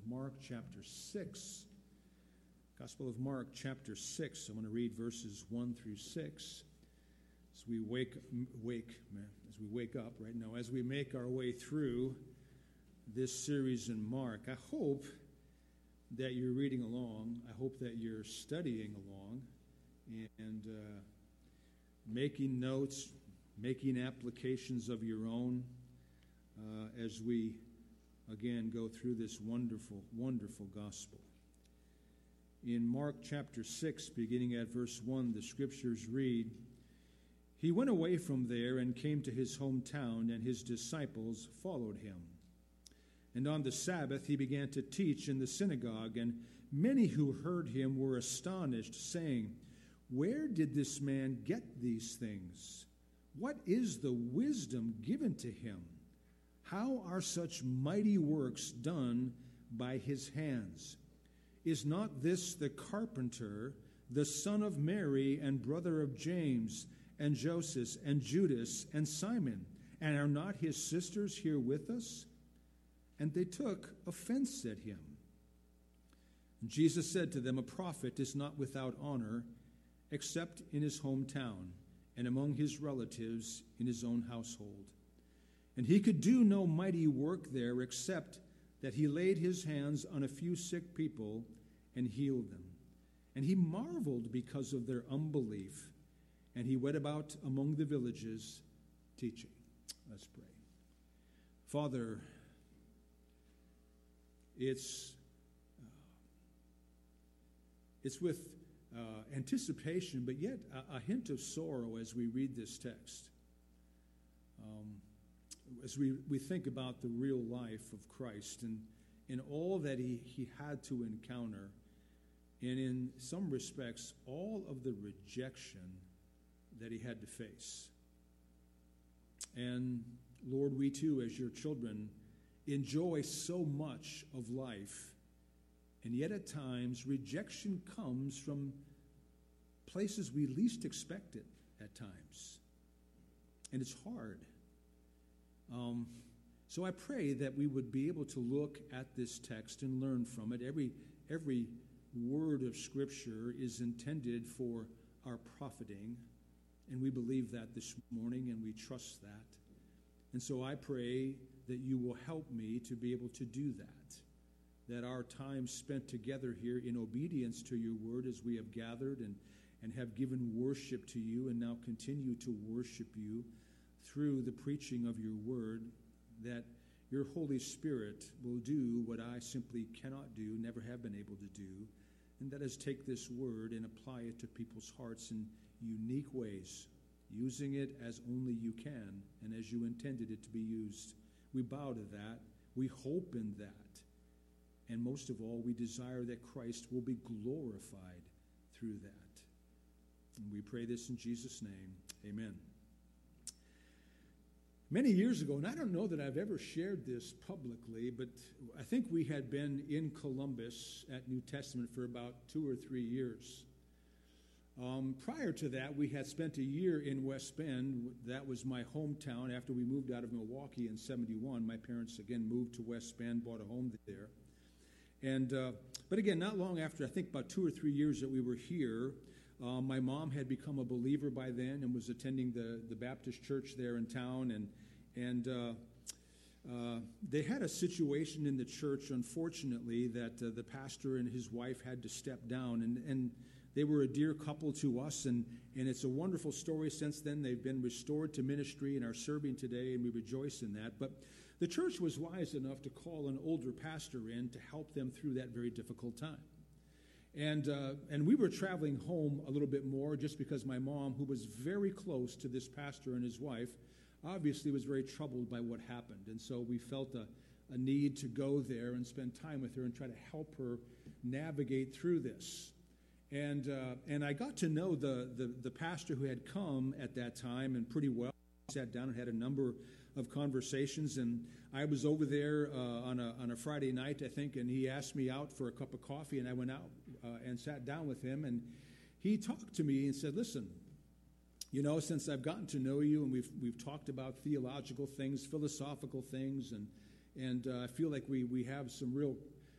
Mark chapter 6. Gospel of Mark chapter 6. I'm going to read verses 1 through 6. As we wake up right now, as we make our way through this series in Mark, I hope that you're reading along. I hope that you're studying along and making notes, making applications of your own as we, again, go through this wonderful, wonderful gospel. In Mark chapter 6, beginning at verse 1, the scriptures read, "He went away from there and came to his hometown, and his disciples followed him. And on the Sabbath he began to teach in the synagogue, and many who heard him were astonished, saying, 'Where did this man get these things? What is the wisdom given to him? How are such mighty works done by his hands? Is not this the carpenter, the son of Mary, and brother of James, and Joseph, and Judas, and Simon? And are not his sisters here with us?' And they took offense at him. And Jesus said to them, 'A prophet is not without honor, except in his hometown, and among his relatives in his own household.' And he could do no mighty work there, except that he laid his hands on a few sick people and healed them. And he marveled because of their unbelief. And he went about among the villages teaching." Let's pray. Father, it's with anticipation, but yet a hint of sorrow as we read this text. As we think about the real life of Christ and all that he had to encounter, and in some respects, all of the rejection that he had to face. And Lord, we too, as your children, enjoy so much of life, and yet at times rejection comes from places we least expect it at times. And it's hard. So I pray that we would be able to look at this text and learn from it. Every word of Scripture is intended for our profiting, and we believe that this morning, and we trust that. And so I pray that you will help me to be able to do that our time spent together here in obedience to your word as we have gathered and have given worship to you and now continue to worship you through the preaching of your word, that your Holy Spirit will do what I simply cannot do, never have been able to do, and that is take this word and apply it to people's hearts in unique ways, using it as only you can and as you intended it to be used. We bow to that. We hope in that. And most of all, we desire that Christ will be glorified through that. And we pray this in Jesus' name. Amen. Many years ago, and I don't know that I've ever shared this publicly, but I think we had been in Columbus at New Testament for about 2 or 3 years. Prior to that, we had spent a year in West Bend. That was my hometown. After we moved out of Milwaukee in 71, my parents again moved to West Bend, bought a home there. And but again, not long after, I think about 2 or 3 years that we were here, my mom had become a believer by then and was attending the Baptist church there in town. And they had a situation in the church, unfortunately, that the pastor and his wife had to step down. And they were a dear couple to us, and it's a wonderful story. Since then, they've been restored to ministry and are serving today, and we rejoice in that. But the church was wise enough to call an older pastor in to help them through that very difficult time. And we were traveling home a little bit more just because my mom, who was very close to this pastor and his wife, obviously was very troubled by what happened. And so we felt a need to go there and spend time with her and try to help her navigate through this. And I got to know the pastor who had come at that time and pretty well. We sat down and had a number of conversations, and I was over there on a Friday night, I think, and he asked me out for a cup of coffee, and I went out and sat down with him, and he talked to me and said, "Listen, you know, since I've gotten to know you, and we've talked about theological things, philosophical things, and I feel like we have some real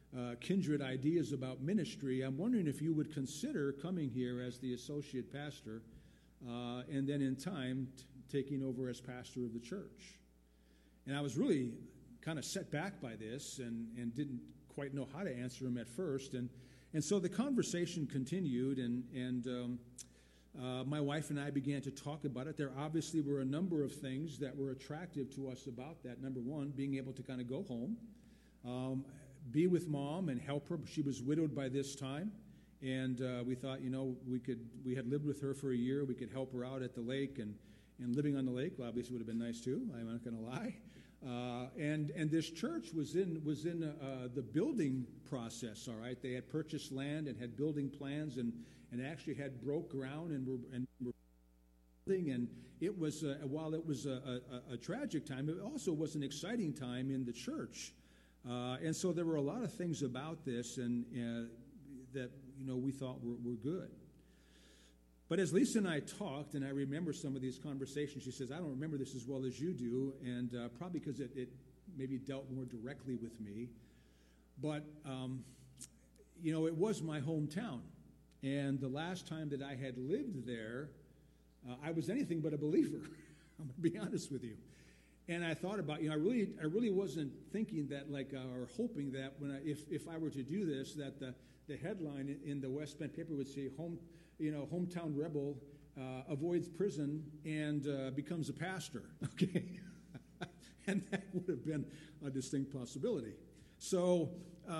kindred ideas about ministry, I'm wondering if you would consider coming here as the associate pastor and then in time taking over as pastor of the church. And I was really kind of set back by this and didn't quite know how to answer him at first. And so the conversation continued, and my wife and I began to talk about it. There obviously were a number of things that were attractive to us about that. Number one, being able to kind of go home, be with Mom and help her. She was widowed by this time, and we thought, we had lived with her for a year. We could help her out at the lake, and living on the lake obviously would have been nice too. I'm not going to lie. And this church was in the building process. All right, they had purchased land and had building plans, and actually had broke ground and were building. And it was while it was a tragic time, it also was an exciting time in the church. And so there were a lot of things about this, and that we thought were good. But as Lisa and I talked, and I remember some of these conversations, she says, I don't remember this as well as you do, and probably because it maybe dealt more directly with me. But, it was my hometown. And the last time that I had lived there, I was anything but a believer. I'm going to be honest with you. And I thought about, I really wasn't thinking that, or hoping that if I were to do this, that the headline in the West Bend paper would say, hometown rebel avoids prison and becomes a pastor. Okay, and that would have been a distinct possibility. So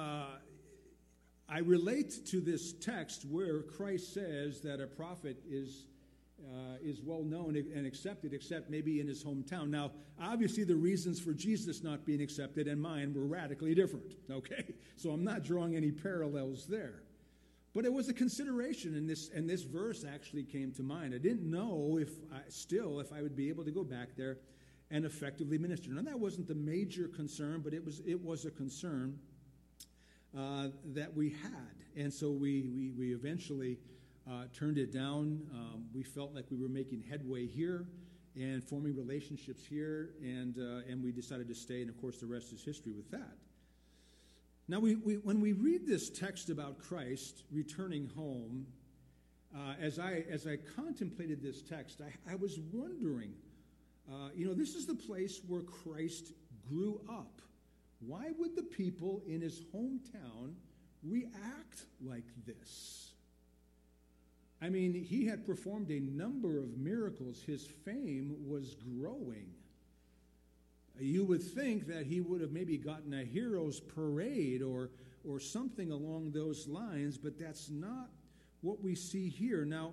I relate to this text where Christ says that a prophet is well known and accepted, except maybe in his hometown. Now, obviously, the reasons for Jesus not being accepted and mine were radically different. Okay, so I'm not drawing any parallels there. But it was a consideration, and this verse actually came to mind. I didn't know if I would be able to go back there and effectively minister. Now, that wasn't the major concern, but it was a concern that we had, and so we eventually turned it down. We felt like we were making headway here and forming relationships here, and we decided to stay. And of course, the rest is history with that. Now, when we read this text about Christ returning home, as I contemplated this text, I was wondering, this is the place where Christ grew up. Why would the people in his hometown react like this? I mean, he had performed a number of miracles. His fame was growing. You would think that he would have maybe gotten a hero's parade or something along those lines, but that's not what we see here. Now,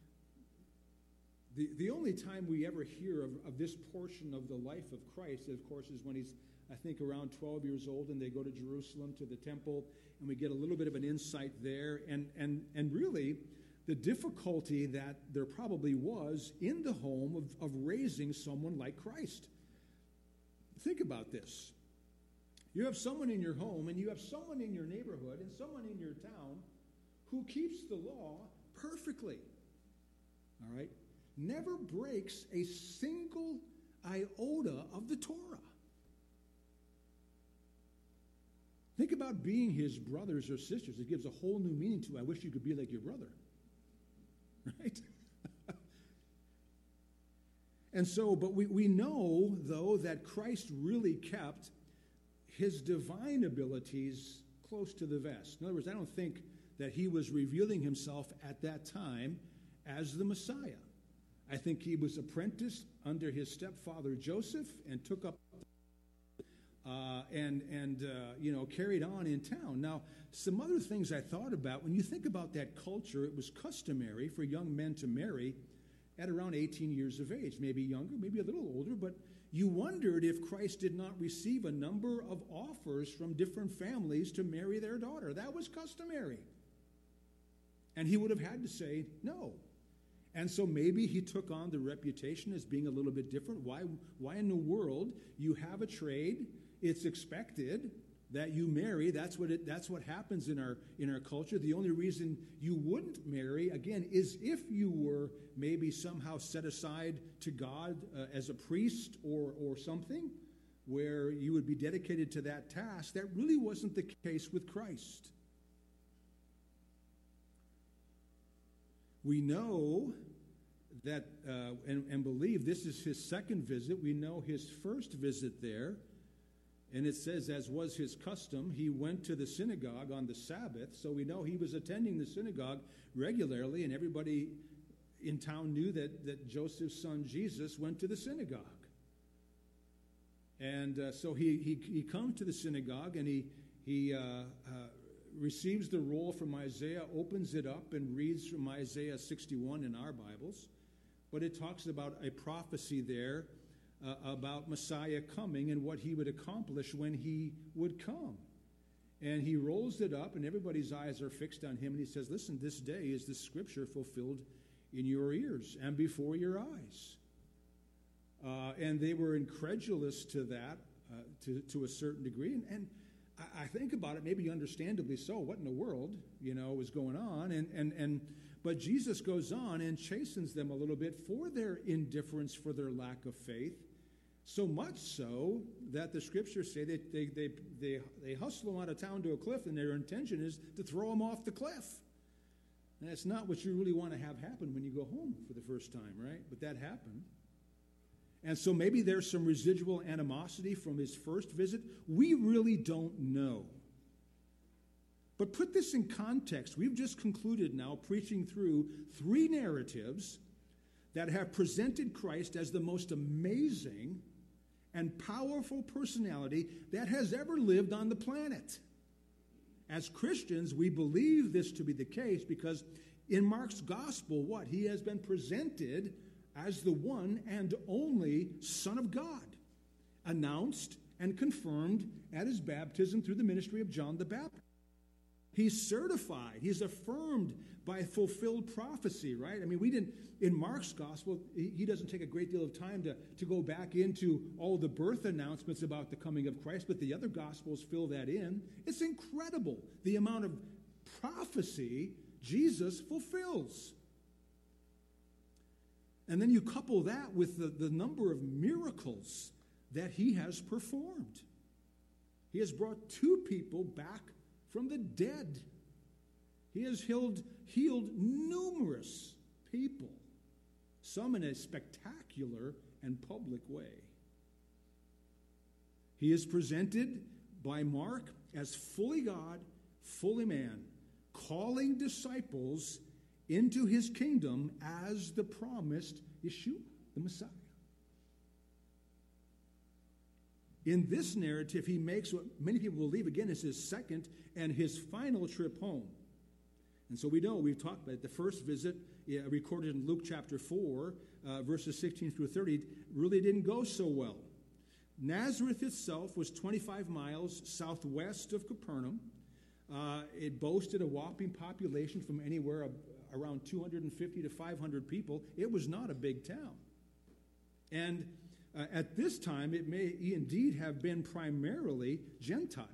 the only time we ever hear of this portion of the life of Christ, of course, is when he's, I think, around 12 years old, and they go to Jerusalem to the temple, and we get a little bit of an insight there. And really, the difficulty that there probably was in the home of raising someone like Christ. Think about this. You have someone in your home, and you have someone in your neighborhood, and someone in your town who keeps the law perfectly. All right? Never breaks a single iota of the Torah. Think about being his brothers or sisters. It gives a whole new meaning to, I wish you could be like your brother. Right? And so, but we know, though, that Christ really kept his divine abilities close to the vest. In other words, I don't think that he was revealing himself at that time as the Messiah. I think he was apprenticed under his stepfather Joseph and took up carried on in town. Now, some other things I thought about, when you think about that culture, it was customary for young men to marry at around 18 years of age, maybe younger, maybe a little older, but you wondered if Christ did not receive a number of offers from different families to marry their daughter. That was customary. And he would have had to say no. And so maybe he took on the reputation as being a little bit different. Why in the world? You have a trade. It's expected that you marry. That's what happens in our culture. The only reason you wouldn't marry, again, is if you were maybe somehow set aside to God as a priest or something. where you would be dedicated to that task. That really wasn't the case with Christ. We know that and believe this is his second visit. We know his first visit there, and it says, as was his custom, he went to the synagogue on the Sabbath. So we know he was attending the synagogue regularly, and everybody in town knew that Joseph's son Jesus went to the synagogue. And so he comes to the synagogue, and he receives the roll from Isaiah, opens it up, and reads from Isaiah 61 in our Bibles. But it talks about a prophecy there about Messiah coming and what he would accomplish when he would come. And he rolls it up, and everybody's eyes are fixed on him, and he says, listen, this day is the scripture fulfilled in your ears and before your eyes. And they were incredulous to that to a certain degree. And I think about it, maybe understandably so. What in the world, was going on? But Jesus goes on and chastens them a little bit for their indifference, for their lack of faith. So much so that the scriptures say that they hustle them out of town to a cliff, and their intention is to throw them off the cliff. And that's not what you really want to have happen when you go home for the first time, right? But that happened. And so maybe there's some residual animosity from his first visit. We really don't know. But put this in context. We've just concluded now preaching through 3 narratives that have presented Christ as the most amazing and powerful personality that has ever lived on the planet. As Christians, we believe this to be the case because in Mark's gospel, he has been presented as the one and only Son of God, announced and confirmed at his baptism through the ministry of John the Baptist. He's certified, he's affirmed by fulfilled prophecy, right? I mean, in Mark's gospel, he doesn't take a great deal of time to go back into all the birth announcements about the coming of Christ, but the other gospels fill that in. It's incredible the amount of prophecy Jesus fulfills. And then you couple that with the number of miracles that he has performed. He has brought 2 people back from the dead. He has healed numerous people, some in a spectacular and public way. He is presented by Mark as fully God, fully man, calling disciples into his kingdom as the promised Yeshua, the Messiah. In this narrative, he makes what many people believe, again, is his second and his final trip home. And so we know, we've talked about it, the first visit recorded in Luke chapter 4, verses 16 through 30, really didn't go so well. Nazareth itself was 25 miles southwest of Capernaum. It boasted a whopping population from anywhere around 250 to 500 people. It was not a big town. And at this time, it may indeed have been primarily Gentile.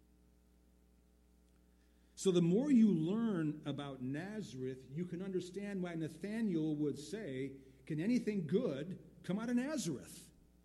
So the more you learn about Nazareth, you can understand why Nathanael would say, can anything good come out of Nazareth?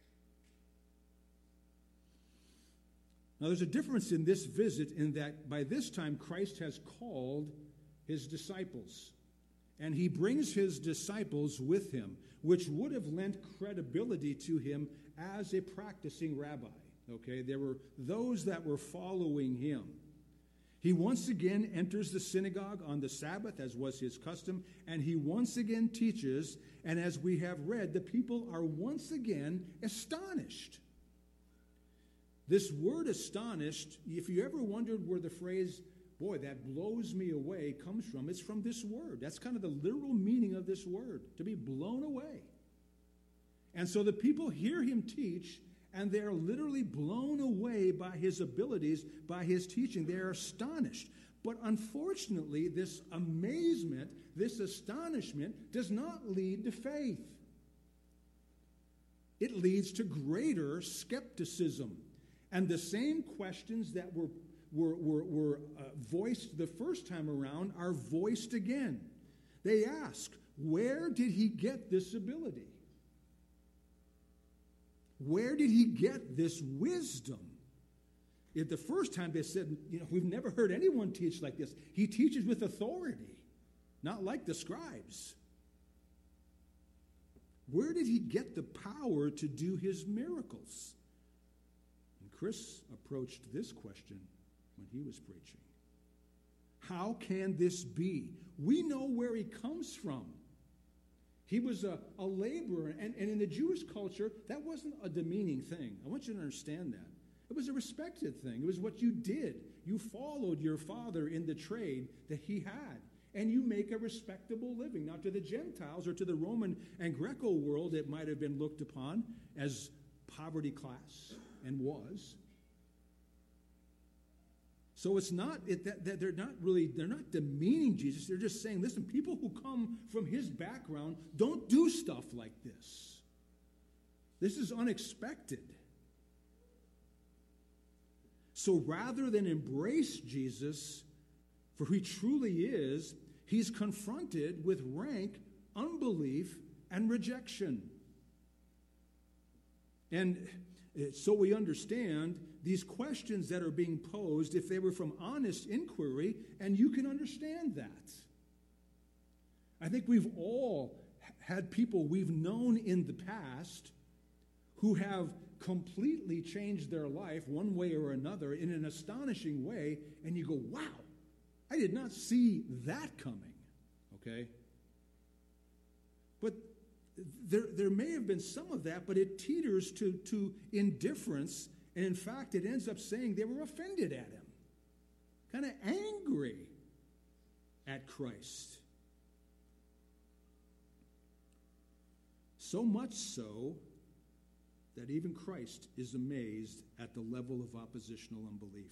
Now, there's a difference in this visit in that by this time, Christ has called his disciples. And he brings his disciples with him, which would have lent credibility to him as a practicing rabbi. Okay, there were those that were following him. He once again enters the synagogue on the Sabbath, as was his custom, and he once again teaches, and as we have read, the people are once again astonished. This word astonished, if you ever wondered where the phrase, boy, that blows me away, comes from, it's from this word. That's kind of the literal meaning of this word, to be blown away. And so the people hear him teach, and they're literally blown away by his abilities, by his teaching. They're astonished. But unfortunately, this amazement, this astonishment, does not lead to faith. It leads to greater skepticism. And the same questions that were voiced the first time around are voiced again. They ask, where did he get this ability? Where did he get this wisdom? If the first time they said, we've never heard anyone teach like this. He teaches with authority, not like the scribes. Where did he get the power to do his miracles? And Chris approached this question when he was preaching. How can this be? We know where he comes from. He was a laborer, and in the Jewish culture, that wasn't a demeaning thing. I want you to understand that. It was a respected thing. It was what you did. You followed your father in the trade that he had, and you make a respectable living. Now, to the Gentiles or to the Roman and Greco world, it might have been looked upon as poverty class, and was. So it's not that they're not demeaning Jesus. They're just saying, listen, people who come from his background don't do stuff like this. This is unexpected. So rather than embrace Jesus for who he truly is, he's confronted with rank unbelief and rejection. And so we understand these questions that are being posed, if they were from honest inquiry, and you can understand that. I think we've all had people we've known in the past who have completely changed their life one way or another in an astonishing way, and you go, wow, I did not see that coming, okay? But there may have been some of that, but it teeters to indifference, and in fact, it ends up saying they were offended at him, kind of angry at Christ. So much so that even Christ is amazed at the level of oppositional unbelief.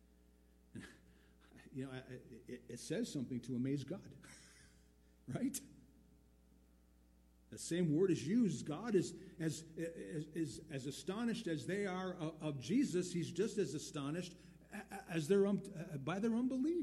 It says something to amaze God, right? The same word is used. God is as astonished as they are of Jesus. He's just as astonished as by their unbelief.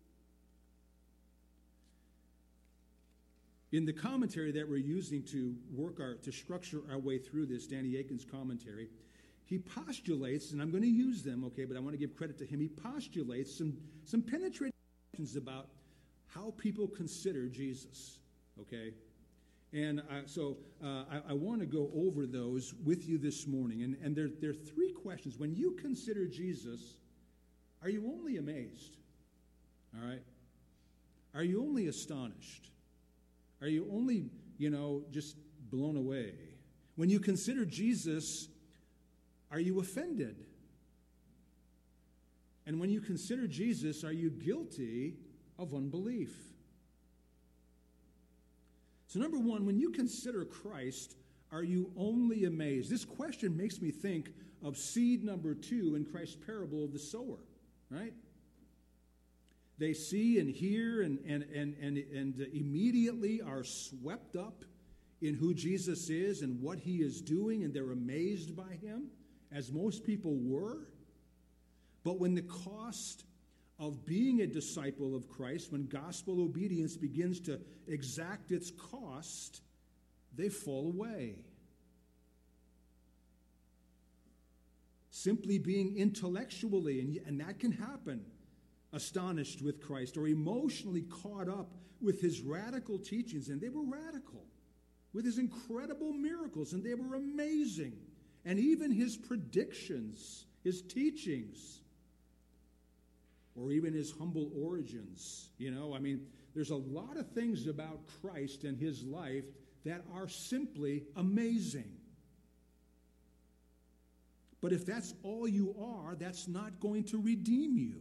In the commentary that we're using to structure our way through this, Danny Aiken's commentary, he postulates, and I'm going to use them, okay, but I want to give credit to him. He postulates some penetrating questions about how people consider Jesus, okay? And I want to go over those with you this morning. And there are three questions. When you consider Jesus, are you only amazed? All right? Are you only astonished? Are you only, just blown away? When you consider Jesus, are you offended? And when you consider Jesus, are you guilty of unbelief? So number one, when you consider Christ, are you only amazed? This question makes me think of seed number 2 in Christ's parable of the sower, right? They see and hear and immediately are swept up in who Jesus is and what he is doing, and they're amazed by him, as most people were. But when the cost of being a disciple of Christ, when gospel obedience begins to exact its cost, they fall away. Simply being intellectually, and that can happen, astonished with Christ, or emotionally caught up with his radical teachings, and they were radical, with his incredible miracles, and they were amazing, and even his predictions, his teachings, or even his humble origins. There's a lot of things about Christ and his life that are simply amazing. But if that's all you are, that's not going to redeem you.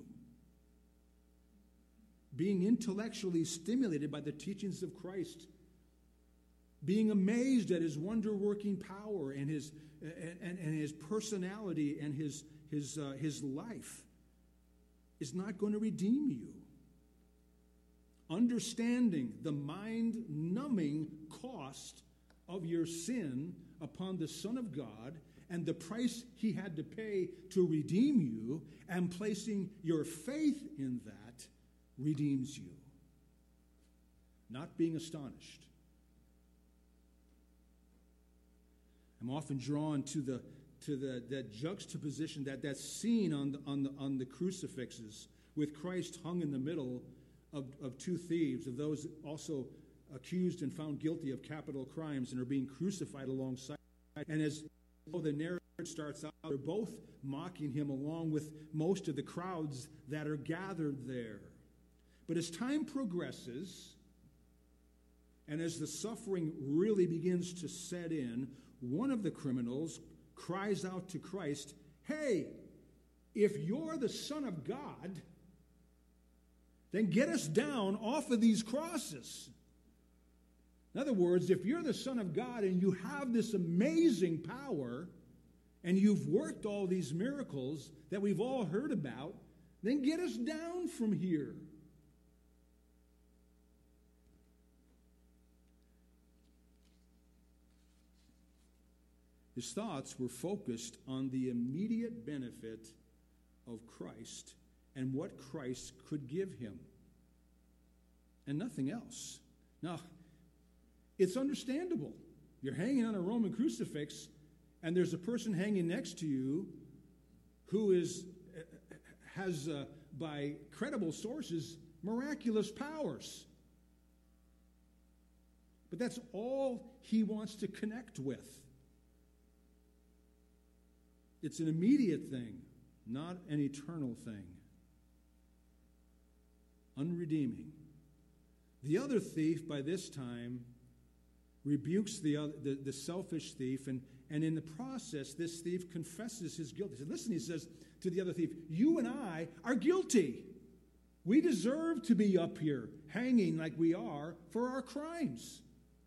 Being intellectually stimulated by the teachings of Christ, being amazed at his wonder-working power and his personality and his life, is not going to redeem you. Understanding the mind-numbing cost of your sin upon the Son of God and the price he had to pay to redeem you, and placing your faith in that redeems you. Not being astonished. I'm often drawn to that juxtaposition, that scene on the crucifixes with Christ hung in the middle of two thieves, of those also accused and found guilty of capital crimes and are being crucified alongside. And as the narrative starts out, they're both mocking him along with most of the crowds that are gathered there. But as time progresses, and as the suffering really begins to set in, one of the criminals cries out to Christ, "Hey, if you're the Son of God, then get us down off of these crosses." In other words, if you're the Son of God and you have this amazing power and you've worked all these miracles that we've all heard about, then get us down from here. His thoughts were focused on the immediate benefit of Christ and what Christ could give him, and nothing else. Now, it's understandable. You're hanging on a Roman crucifix, and there's a person hanging next to you who has, by credible sources, miraculous powers. But that's all he wants to connect with. It's an immediate thing, not an eternal thing. Unredeeming. The other thief, by this time, rebukes the selfish thief, and in the process, this thief confesses his guilt. He said, "Listen," he says to the other thief, "you and I are guilty. We deserve to be up here, hanging like we are for our crimes.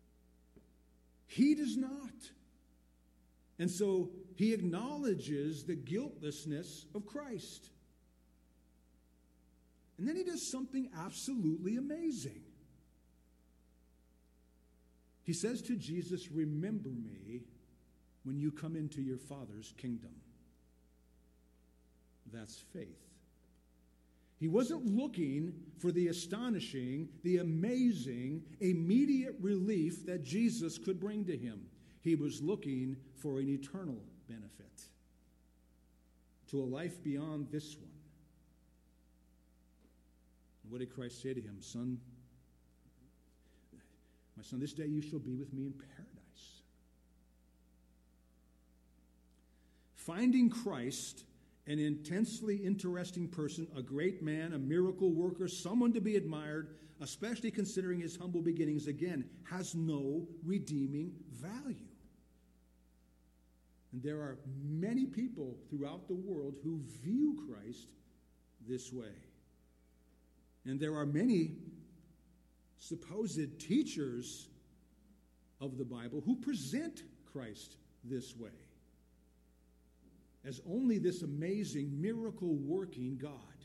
He does not." And so he acknowledges the guiltlessness of Christ. And then he does something absolutely amazing. He says to Jesus, "Remember me when you come into your Father's kingdom." That's faith. He wasn't looking for the astonishing, the amazing, immediate relief that Jesus could bring to him. He was looking for an eternal benefit, to a life beyond this one. And what did Christ say to him? "Son, my son, this day you shall be with me in paradise." Finding Christ an intensely interesting person, a great man, a miracle worker, someone to be admired, especially considering his humble beginnings, again, has no redeeming value. And there are many people throughout the world who view Christ this way. And there are many supposed teachers of the Bible who present Christ this way, as only this amazing, miracle-working God.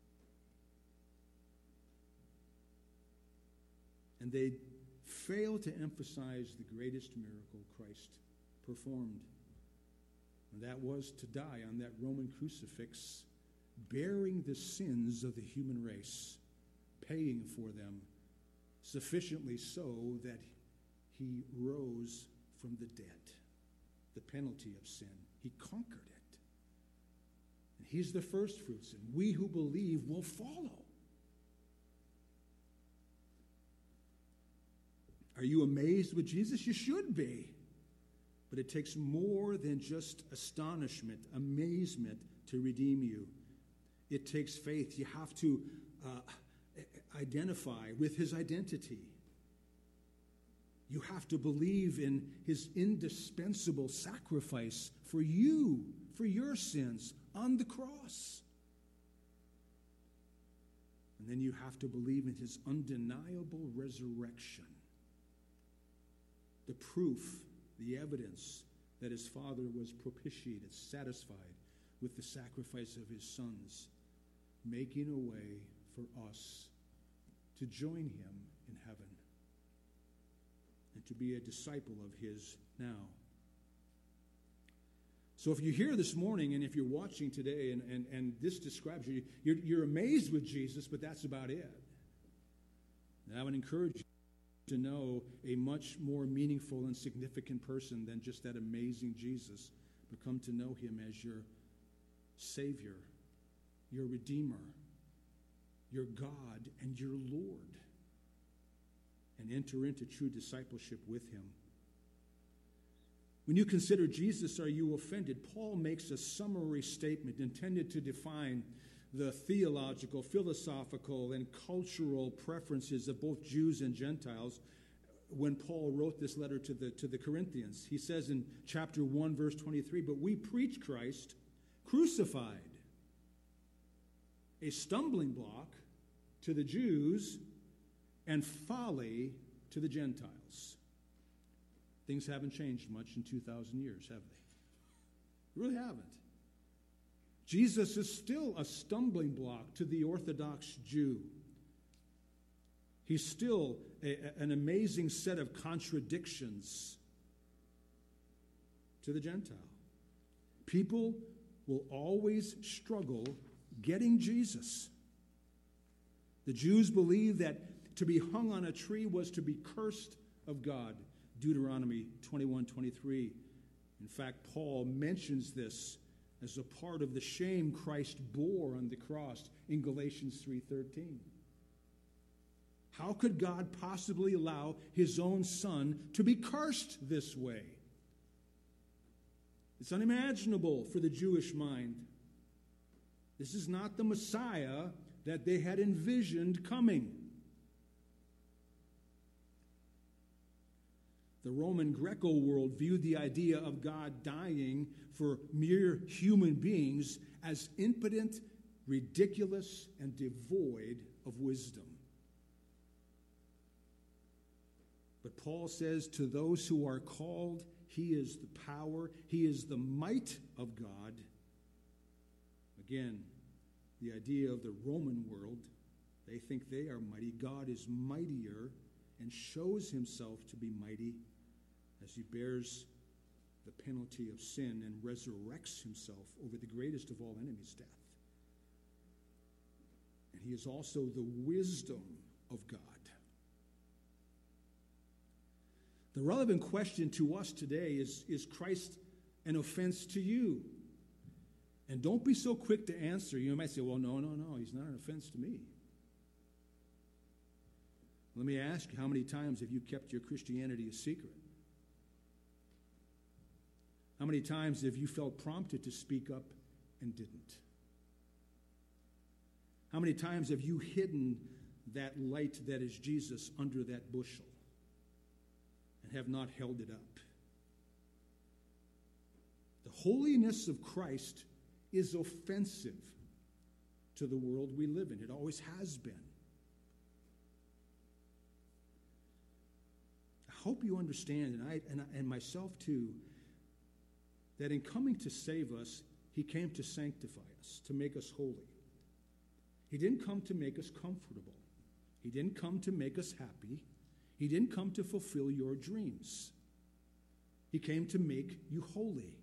And they fail to emphasize the greatest miracle Christ performed. And that was to die on that Roman crucifix, bearing the sins of the human race, paying for them, sufficiently so that he rose from the dead, the penalty of sin. He conquered it. And he's the first fruits, and we who believe will follow. Are you amazed with Jesus? You should be. But it takes more than just astonishment, amazement to redeem you. It takes faith. You have to identify with his identity. You have to believe in his indispensable sacrifice for you, for your sins on the cross. And then you have to believe in his undeniable resurrection. The proof, the evidence that his Father was propitiated, satisfied with the sacrifice of his sons, making a way for us to join him in heaven and to be a disciple of his now. So if you're here this morning and if you're watching today and this describes you, you're amazed with Jesus, but that's about it. And I would encourage you to know a much more meaningful and significant person than just that amazing Jesus, but come to know him as your Savior, your Redeemer, your God, and your Lord, and enter into true discipleship with him. When you consider Jesus, are you offended? Paul makes a summary statement intended to define the theological, philosophical, and cultural preferences of both Jews and Gentiles when Paul wrote this letter to the Corinthians. He says in chapter 1, verse 23, "But we preach Christ crucified, a stumbling block to the Jews and folly to the Gentiles." Things haven't changed much in 2,000 years, have they? They really haven't. Jesus is still a stumbling block to the Orthodox Jew. He's still an amazing set of contradictions to the Gentile. People will always struggle getting Jesus. The Jews believed that to be hung on a tree was to be cursed of God. Deuteronomy 21:23. In fact, Paul mentions this as a part of the shame Christ bore on the cross in Galatians 3:13. How could God possibly allow his own son to be cursed this way? It's unimaginable for the Jewish mind. This is not the Messiah that they had envisioned coming. The Roman Greco world viewed the idea of God dying for mere human beings as impotent, ridiculous, and devoid of wisdom. But Paul says to those who are called, he is the power, he is the might of God. Again, the idea of the Roman world, they think they are mighty. God is mightier and shows himself to be mighty as he bears the penalty of sin and resurrects himself over the greatest of all enemies, death. And he is also the wisdom of God. The relevant question to us today is Christ an offense to you? And don't be so quick to answer. You might say, well, no, he's not an offense to me. Let me ask you, how many times have you kept your Christianity a secret? How many times have you felt prompted to speak up and didn't? How many times have you hidden that light that is Jesus under that bushel and have not held it up? The holiness of Christ is offensive to the world we live in. It always has been. I hope you understand, and myself too, that in coming to save us, he came to sanctify us, to make us holy. He didn't come to make us comfortable. He didn't come to make us happy. He didn't come to fulfill your dreams. He came to make you holy.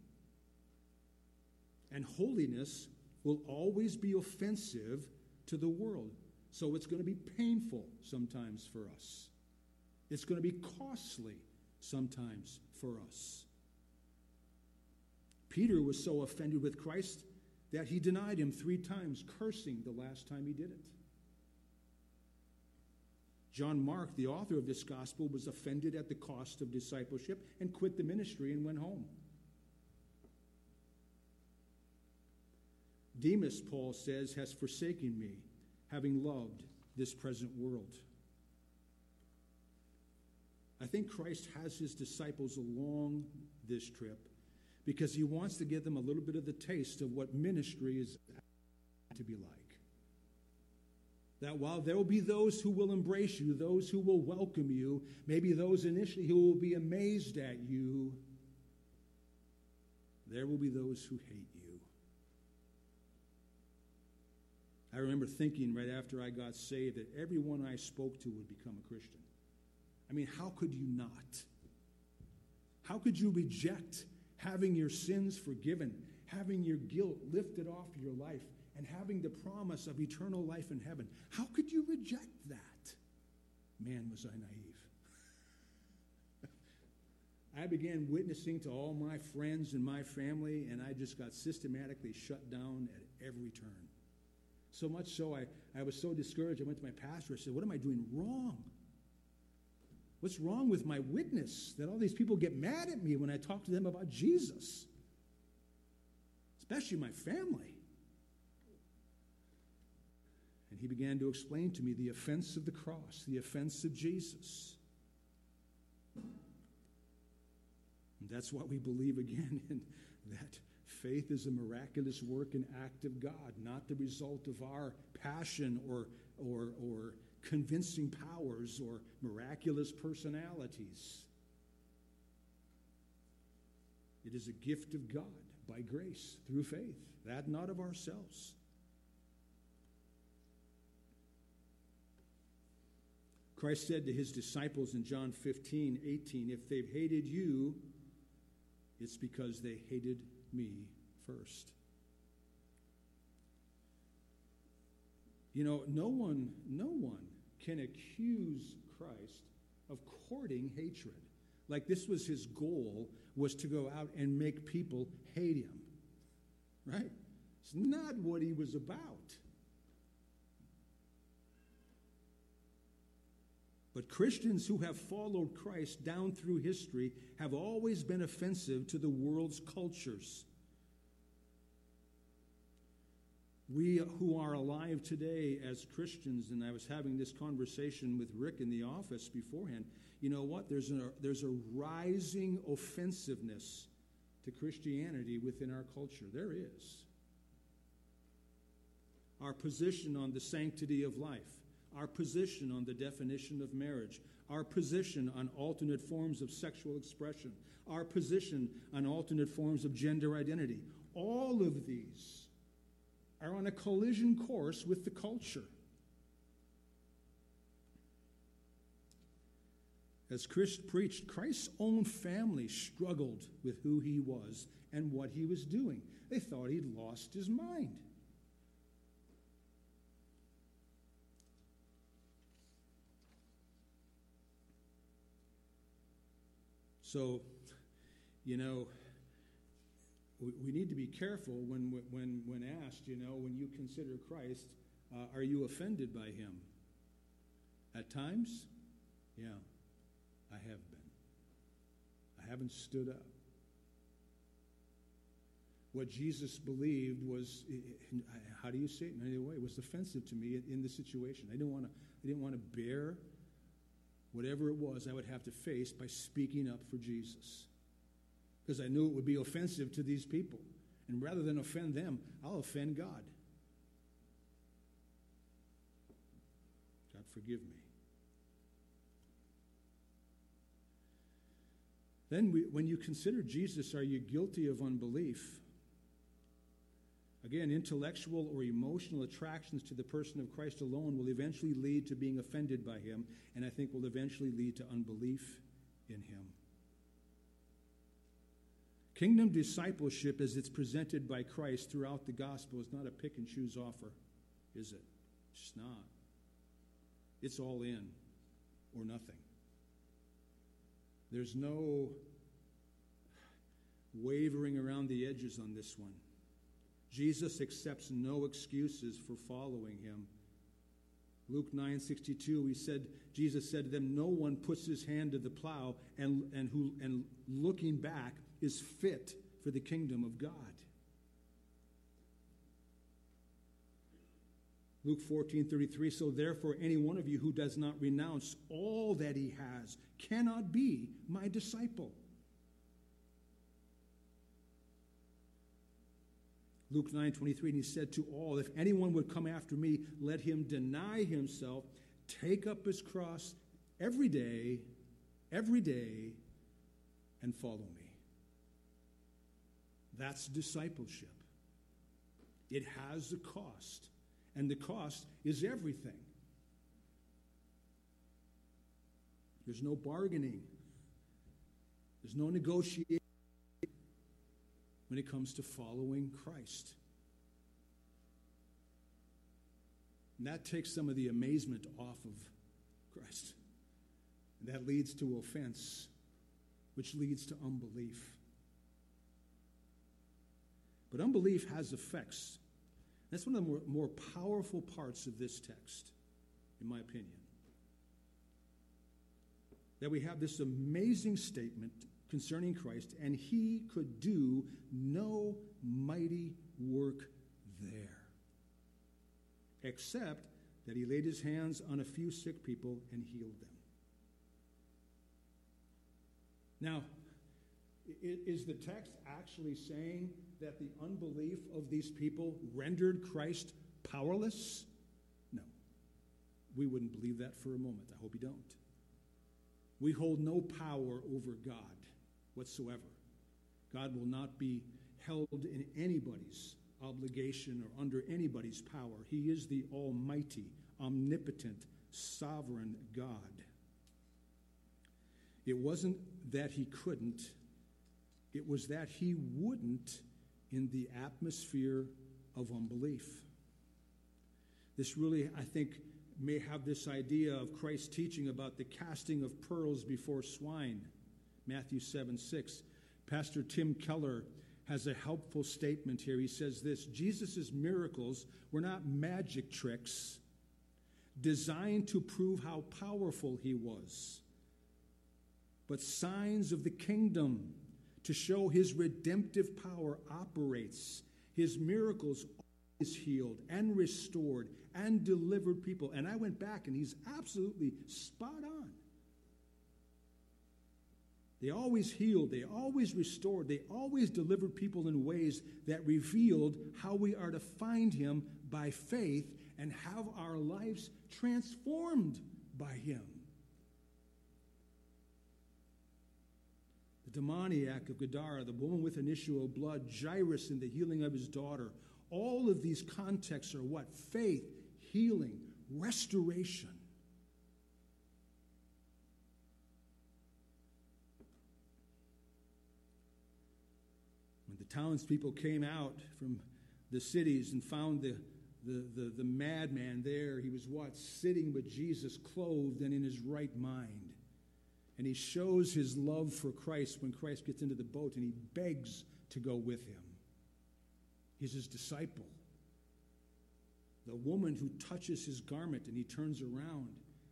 And holiness will always be offensive to the world. So it's going to be painful sometimes for us. It's going to be costly sometimes for us. Peter was so offended with Christ that he denied him 3 times, cursing the last time he did it. John Mark, the author of this gospel, was offended at the cost of discipleship and quit the ministry and went home. Demas, Paul says, has forsaken me, having loved this present world. I think Christ has his disciples along this trip because he wants to give them a little bit of the taste of what ministry is to be like. That while there will be those who will embrace you, those who will welcome you, maybe those initially who will be amazed at you, there will be those who hate you. I remember thinking right after I got saved that everyone I spoke to would become a Christian. I mean, how could you not? How could you reject having your sins forgiven, having your guilt lifted off your life, and having the promise of eternal life in heaven? How could you reject that? Man, was I naive. I began witnessing to all my friends and my family, and I just got systematically shut down at every turn. So much so, I was so discouraged, I went to my pastor. I said, what am I doing wrong? What's wrong with my witness that all these people get mad at me when I talk to them about Jesus? Especially my family. And he began to explain to me the offense of the cross, the offense of Jesus. And that's what we believe again, in that faith is a miraculous work and act of God, not the result of our passion or convincing powers or miraculous personalities. It is a gift of God by grace through faith, that not of ourselves. Christ said to his disciples in John 15:18, if they've hated you, it's because they hated me first. You know, no one can accuse Christ of courting hatred. Like this was his goal, was to go out and make people hate him. Right? It's not what he was about. But Christians who have followed Christ down through history have always been offensive to the world's cultures. We who are alive today as Christians, and I was having this conversation with Rick in the office beforehand, you know what? There's a rising offensiveness to Christianity within our culture. There is. Our position on the sanctity of life, our position on the definition of marriage, our position on alternate forms of sexual expression, our position on alternate forms of gender identity. All of these are on a collision course with the culture. As Chris preached, Christ's own family struggled with who he was and what he was doing. They thought he'd lost his mind. So, you know, we need to be careful when asked, you know, when you consider Christ, are you offended by him? At times, yeah, I have been. I haven't stood up. What Jesus believed was, how do you say it in any way? It was offensive to me in the situation. I didn't want to bear whatever it was I would have to face by speaking up for Jesus. Because I knew it would be offensive to these people. And rather than offend them, I'll offend God. God, forgive me. Then when you consider Jesus, are you guilty of unbelief? Again, intellectual or emotional attractions to the person of Christ alone will eventually lead to being offended by him, and I think will eventually lead to unbelief in him. Kingdom discipleship, as it's presented by Christ throughout the gospel, is not a pick-and-choose offer, is it? It's just not. It's all in or nothing. There's no wavering around the edges on this one. Jesus accepts no excuses for following him. Luke 9:62, Jesus said to them, no one puts his hand to the plow and looking back is fit for the kingdom of God. Luke 14:33, so therefore any one of you who does not renounce all that he has cannot be my disciple. Luke 9:23, and he said to all, if anyone would come after me, let him deny himself, take up his cross every day, and follow me. That's discipleship. It has a cost, and the cost is everything. There's no bargaining. There's no negotiation when it comes to following Christ. And that takes some of the amazement off of Christ. And that leads to offense which leads to unbelief. But unbelief has effects. That's one of the more powerful parts of this text, in my opinion. That we have this amazing statement concerning Christ, and he could do no mighty work there, except that he laid his hands on a few sick people and healed them. Now, is the text actually saying that the unbelief of these people rendered Christ powerless? No. We wouldn't believe that for a moment. I hope you don't. We hold no power over God whatsoever. God will not be held in anybody's obligation or under anybody's power. He is the almighty, omnipotent, sovereign God. It wasn't that he couldn't, it was that he wouldn't in the atmosphere of unbelief. This really, I think, may have this idea of Christ's teaching about the casting of pearls before swine, Matthew 7:6. Pastor Tim Keller has a helpful statement here. He says this: Jesus' miracles were not magic tricks designed to prove how powerful he was, but signs of the kingdom to show his redemptive power operates. His miracles always healed and restored and delivered people. And I went back, and he's absolutely spot on. They always healed, they always restored, they always delivered people in ways that revealed how we are to find him by faith and have our lives transformed by him. The demoniac of Gadara, the woman with an issue of blood, Jairus in the healing of his daughter. All of these contexts are what? Faith, healing, restoration. When the townspeople came out from the cities and found the madman there, he was what? Sitting with Jesus, clothed and in his right mind. And he shows his love for Christ when Christ gets into the boat, and he begs to go with him. He's his disciple. The woman who touches his garment and he turns around.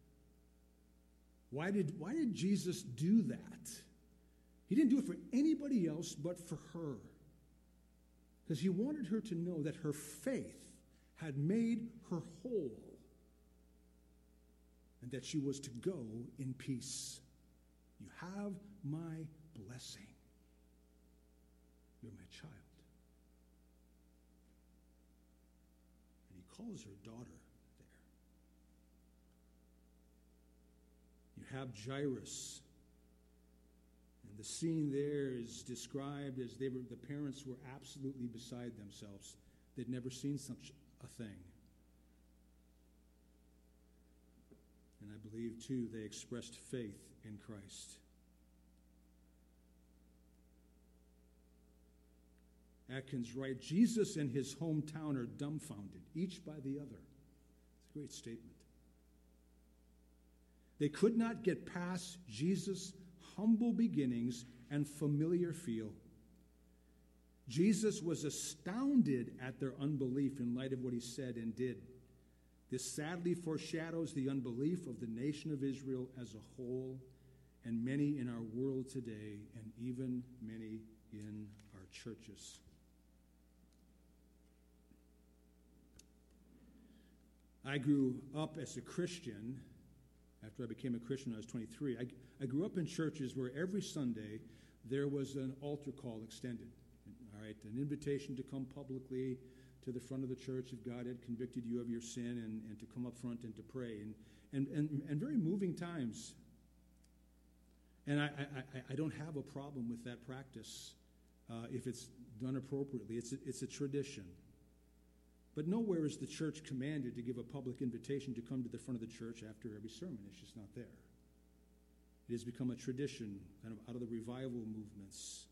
Why did Jesus do that? He didn't do it for anybody else but for her. Because he wanted her to know that her faith had made her whole and that she was to go in peace. You have my blessing. You're my child. And he calls her daughter there. You have Jairus. And the scene there is described as the parents were absolutely beside themselves. They'd never seen such a thing. And I believe, too, they expressed faith in Christ. Atkins writes, Jesus and his hometown are dumbfounded, each by the other. It's a great statement. They could not get past Jesus' humble beginnings and familiar feel. Jesus was astounded at their unbelief in light of what he said and did. This sadly foreshadows the unbelief of the nation of Israel as a whole, and many in our world today, and even many in our churches. I grew up as a Christian. After I became a Christian, I was 23. I grew up in churches where every Sunday there was an altar call extended. All right, an invitation to come publicly to the front of the church if God had convicted you of your sin, and to come up front and to pray. And very moving times. And I don't have a problem with that practice if it's done appropriately. It's a tradition. But nowhere is the church commanded to give a public invitation to come to the front of the church after every sermon. It's just not there. It has become a tradition, kind of out of the revival movements.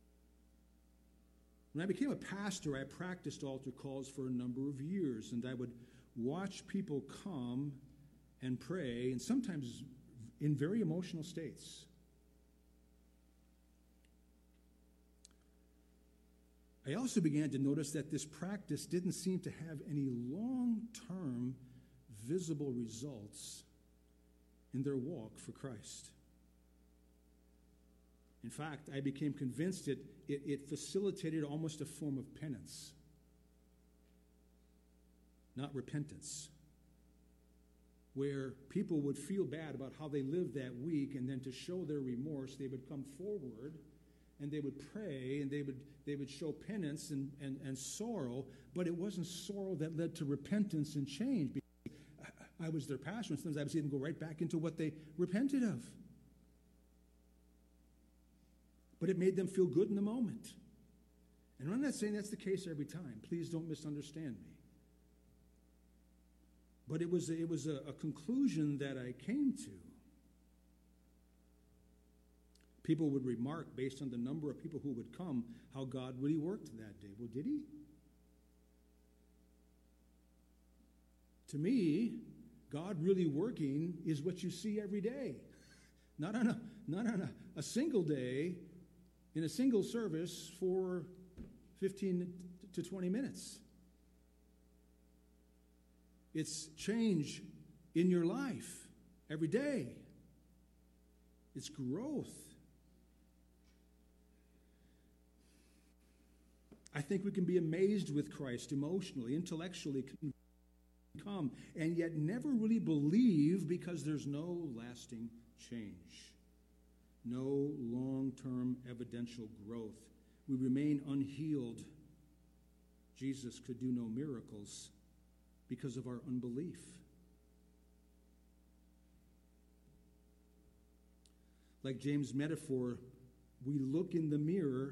When I became a pastor, I practiced altar calls for a number of years, and I would watch people come and pray, and sometimes in very emotional states. I also began to notice that this practice didn't seem to have any long-term visible results in their walk for Christ. In fact, I became convinced it facilitated almost a form of penance, not repentance, where people would feel bad about how they lived that week, and then to show their remorse, they would come forward and they would pray and they would show penance and sorrow, but it wasn't sorrow that led to repentance and change. Because I was their pastor, and sometimes I would see them go right back into what they repented of. But it made them feel good in the moment. And I'm not saying that's the case every time. Please don't misunderstand me. But it was a conclusion that I came to. People would remark, based on the number of people who would come, how God really worked that day. Well, did he? To me, God really working is what you see every day. Not on a single day, in a single service for 15 to 20 minutes. It's change in your life every day. It's growth. I think we can be amazed with Christ emotionally, intellectually, come, and yet never really believe because there's no lasting change, no long-term evidential growth. We remain unhealed. Jesus could do no miracles because of our unbelief. Like James' metaphor, we look in the mirror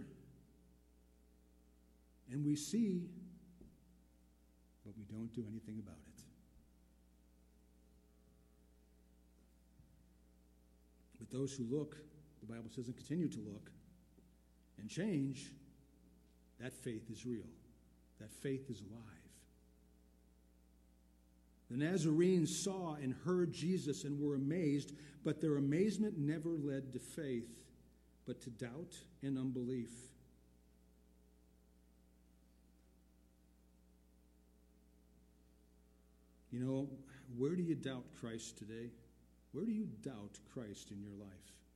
and we see, but we don't do anything about it. But those who look, the Bible says, and continue to look and change, that faith is real. That faith is alive. The Nazarenes saw and heard Jesus and were amazed, but their amazement never led to faith, but to doubt and unbelief. You know, where do you doubt Christ today? Where do you doubt Christ in your life?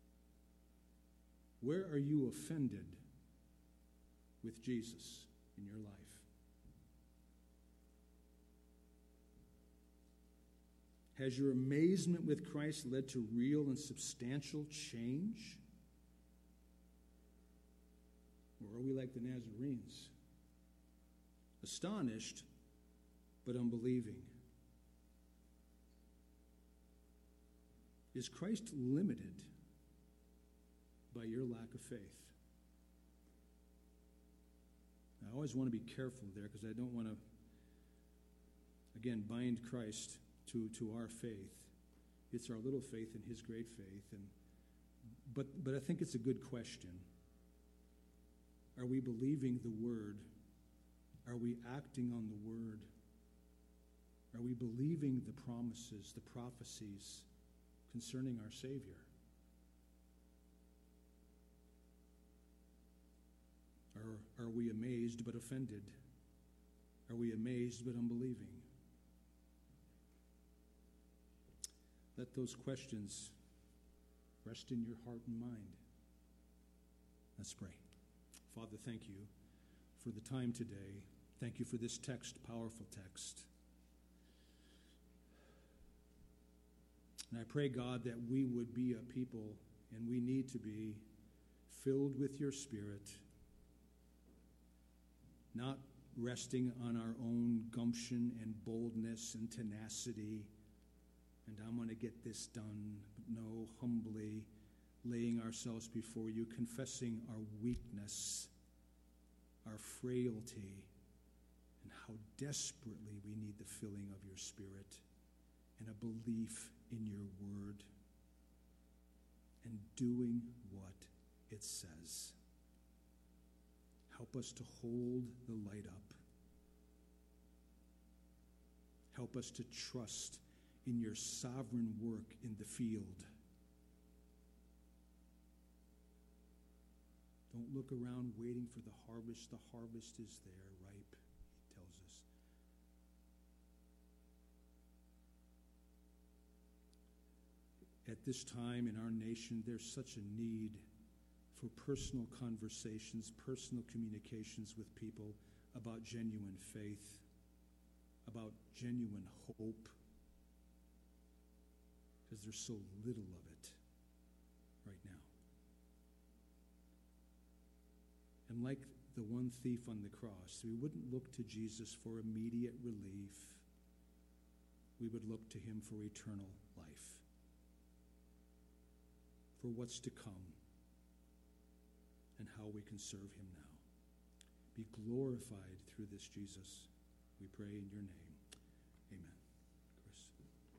Where are you offended with Jesus in your life? Has your amazement with Christ led to real and substantial change? Or are we like the Nazarenes? Astonished, but unbelieving. Is Christ limited by your lack of faith? I always want to be careful there because I don't want to, again, bind Christ to our faith. It's our little faith and his great faith. But I think it's a good question. Are we believing the word? Are we acting on the word? Are we believing the promises, the prophecies concerning our Savior? Are we amazed but offended? Are we amazed but unbelieving? Let those questions rest in your heart and mind. Let's pray. Father, thank you for the time today. Thank you for this text, powerful text. And I pray, God, that we would be a people, and we need to be, filled with your Spirit, not resting on our own gumption and boldness and tenacity, and I'm going to get this done. But no, humbly laying ourselves before you, confessing our weakness, our frailty, and how desperately we need the filling of your Spirit and a belief in your word and doing what it says. Help us to hold the light up. Help us to trust in your sovereign work in the field. Don't look around waiting for the harvest. The harvest is there, ripe, he tells us. At this time in our nation, there's such a need for personal conversations, personal communications with people about genuine faith, about genuine hope, because there's so little of it right now. And like the one thief on the cross, we wouldn't look to Jesus for immediate relief. We would look to him for eternal life, for what's to come, and how we can serve him now. Be glorified through this, Jesus, we pray in your name.